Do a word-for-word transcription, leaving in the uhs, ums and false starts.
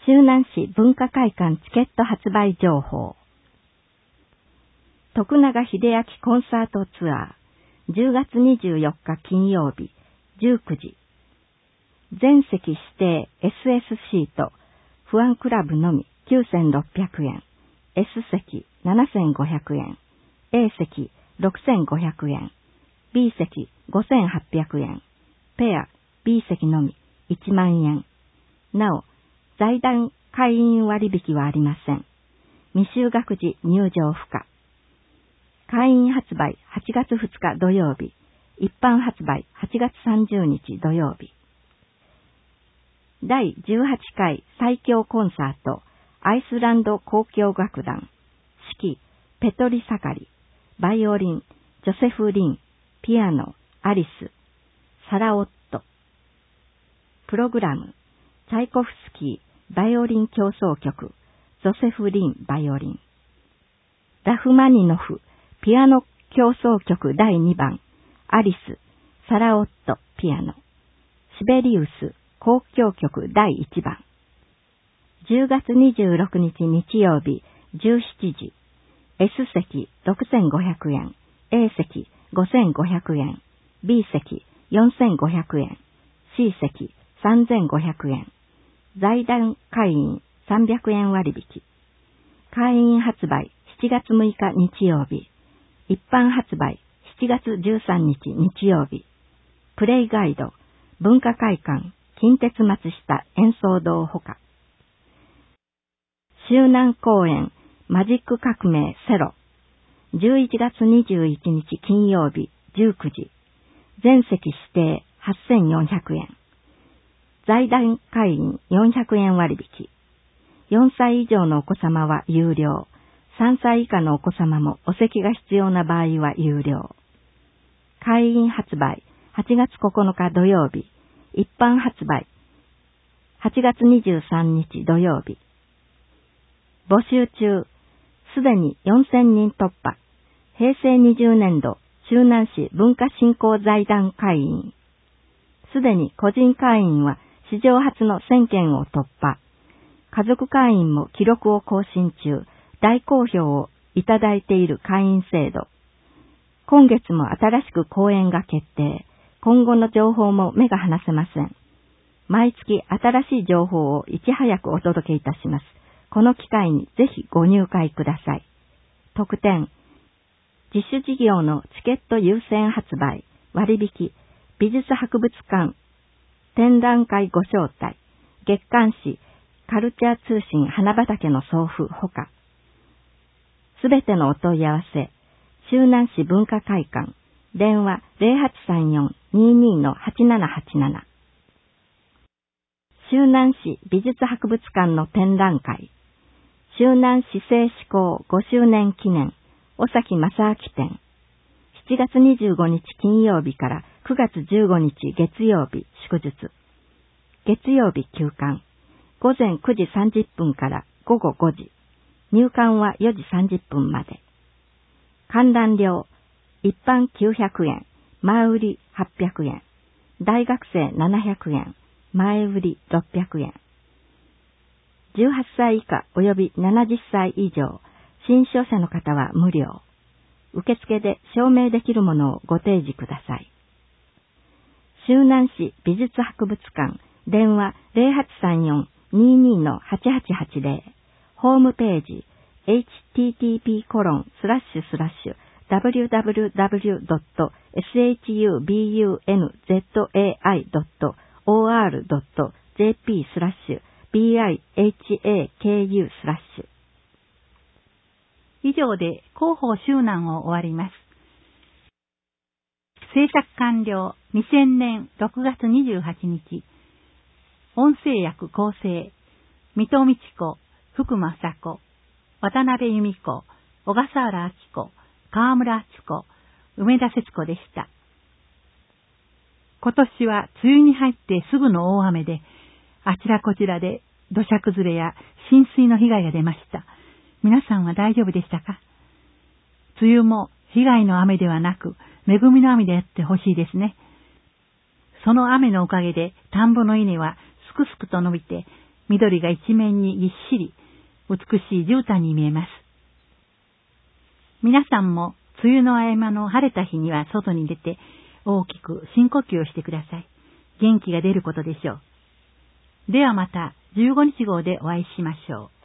周南市文化会館チケット発売情報。徳永秀明コンサートツアー、じゅうがつにじゅうよっか金曜日、じゅうくじ。全席指定 エスエス シート、ファンクラブのみきゅうせんろっぴゃくえん、S 席ななせんごひゃくえん、A 席ろくせんごひゃくえん、B 席ごせんはっぴゃくえん、ペア B 席のみいちまんえん。なお、財団会員割引はありません。未就学時入場不可。会員発売はちがつふつか土曜日、一般発売はちがつさんじゅうにち土曜日。だいじゅうはちかい最強コンサート、アイスランド交響楽団、指揮、ペトリ・サカリ、バイオリン、ジョセフ・リン、ピアノ、アリス、サラ・オット。プログラム、チャイコフスキー、バイオリン協奏曲、ジョセフ・リン、バイオリン。ラフマニノフ、ピアノ協奏曲だいにばん、アリス、サラ・オット、ピアノ。シベリウス、交響曲だいいちばん。じゅうがつにじゅうろくにち日曜日、じゅうしちじ。S 席ろくせんごひゃくえん、A 席ごせんごひゃくえん、B 席よんせんごひゃくえん、C 席さんぜんごひゃくえん。財団会員さんびゃくえん割引。会員発売しちがつむいか日曜日。一般発売しちがつじゅうさんにち日曜日。プレイガイド、文化会館、近鉄松下演奏堂ほか。周南公演マジック革命セロ。じゅういちがつにじゅういちにち金曜日じゅうくじ。全席指定はっせんよんひゃくえん。財団会員よんひゃくえん割引。よんさい以上のお子様は有料。さんさい以下のお子様もお席が必要な場合は有料。会員発売はちがつここのか土曜日。一般発売はちがつにじゅうさんにち土曜日。募集中。すでによんせんにん突破。へいせいにじゅうねんど周南市文化振興財団会員。すでに個人会員は史上初のせんけんを突破。家族会員も記録を更新中。大好評をいただいている会員制度。今月も新しく講演が決定。今後の情報も目が離せません。毎月新しい情報をいち早くお届けいたします。この機会にぜひご入会ください。特典。自主事業のチケット優先発売、割引、美術博物館、展覧会ご招待、月刊誌、カルチャー通信花畑の送付ほか。すべてのお問い合わせ、周南市文化会館、電話 ゼロはちさんよん にーにー はちななはちなな。周南市美術博物館の展覧会、周南市政施行ごしゅうねん記念、尾崎正明展、しちがつにじゅうごにち金曜日からくがつじゅうごにち月曜日祝日。月曜日休館、ごぜんくじさんじゅっぷんからごごごじ。入館はよじさんじゅっぷんまで。観覧料、一般きゅうひゃくえん、前売りはっぴゃくえん、大学生ななひゃくえん、前売りろっぴゃくえん。じゅうはっさい以下及びななじゅっさい以上、新書者の方は無料。受付で証明できるものをご提示ください。周南市美術博物館、電話 ゼロはちさんよん にーにー はちはちはちゼロ。ホームページ エイチティーティーピーコロンスラッシュスラッシュダブリューダブリューダブリュードットシャブンドットオーアールドットジェーピースラッシュビーアイエイチエーケーユースラッシュ。 以上で広報周南を終わります。制作完了にせんねんろくがつにじゅうはちにち。音声役構成、水戸美智子、福間佐子、渡辺由美子、小笠原明子、川村敦子、梅田節子でした。今年は梅雨に入ってすぐの大雨で、あちらこちらで土砂崩れや浸水の被害が出ました。皆さんは大丈夫でしたか？梅雨も被害の雨ではなく、恵みの雨であってほしいですね。その雨のおかげで田んぼの稲はすくすくと伸びて、 緑が一面にぎっしり、美しい絨毯に見えます。皆さんも梅雨の合間の晴れた日には外に出て大きく深呼吸をしてください。元気が出ることでしょう。ではまたじゅうごにち号でお会いしましょう。